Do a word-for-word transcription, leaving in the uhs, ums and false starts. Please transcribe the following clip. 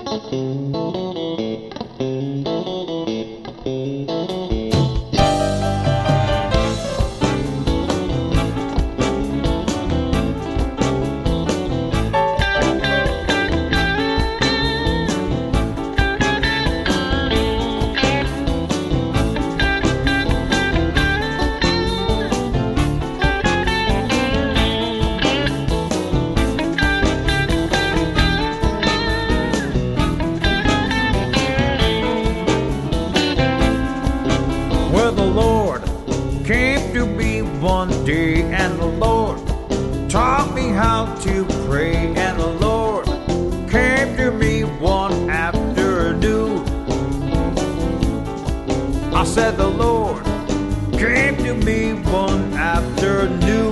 Well, the Lord came to me one day, and the Lord taught me how to pray, and the Lord came to me one afternoon. I said the Lord came to me one afternoon.